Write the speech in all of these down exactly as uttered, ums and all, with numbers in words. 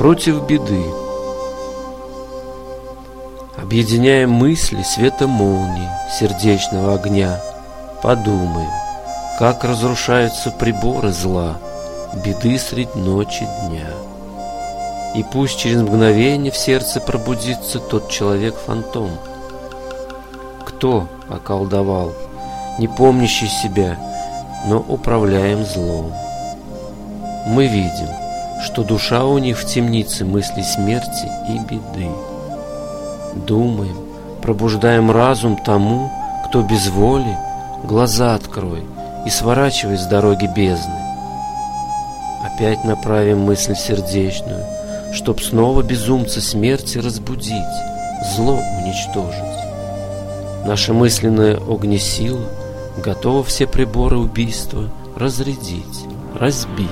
против беды. Объединяем мысли света молнии, сердечного огня, подумаем, как разрушаются приборы зла, беды средь ночи дня. И пусть через мгновение в сердце пробудится тот человек-фантом. Кто околдовал, не помнящий себя, но управляем злом? Мы видим, что душа у них в темнице мыслей смерти и беды. Думаем, пробуждаем разум тому, кто без воли, глаза открой и сворачивай с дороги бездны. Опять направим мысль сердечную, чтоб снова безумца смерти разбудить, зло уничтожить. Наша мысленная огнесила готова все приборы убийства разрядить, разбить.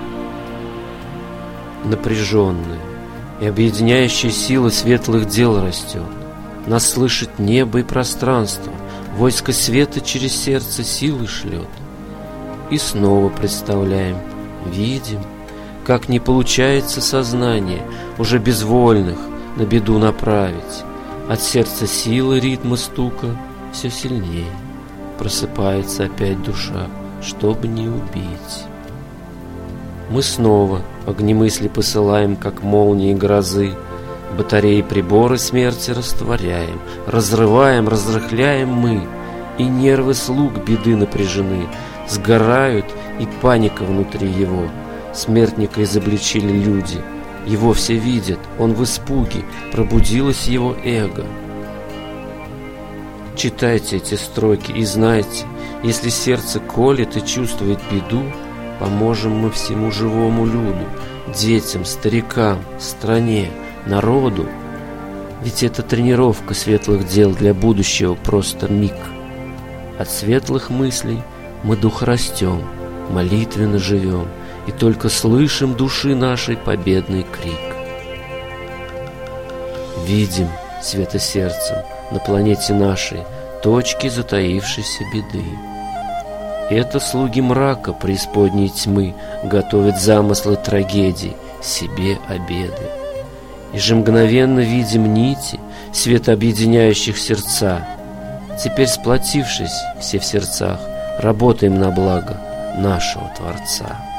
Напряженная и объединяющая сила светлых дел растет. Нас слышит небо и пространство, войско света через сердце силы шлет. И снова представляем, видим, как не получается сознание уже безвольных на беду направить. От сердца силы ритма стука все сильнее. Просыпается опять душа, чтобы не убить. Мы снова огнемысли посылаем, как молнии грозы. Батареи приборы смерти растворяем, разрываем, разрыхляем мы. И нервы слуг беды напряжены, сгорают, и паника внутри его. Смертника изобличили люди, его все видят, он в испуге, пробудилось его эго. Читайте эти строки и знайте, если сердце колет и чувствует беду, поможем мы всему живому люду, детям, старикам, стране, народу. Ведь это тренировка светлых дел для будущего просто миг. От светлых мыслей мы дух растем, молитвенно живем, и только слышим души нашей победный крик. Видим светосердцем на планете нашей точки затаившейся беды. Это слуги мрака преисподней тьмы готовят замыслы трагедий, себе обеды. И же мгновенно видим нити, светообъединяющих сердца. Теперь, сплотившись все в сердцах, работаем на благо нашего Творца.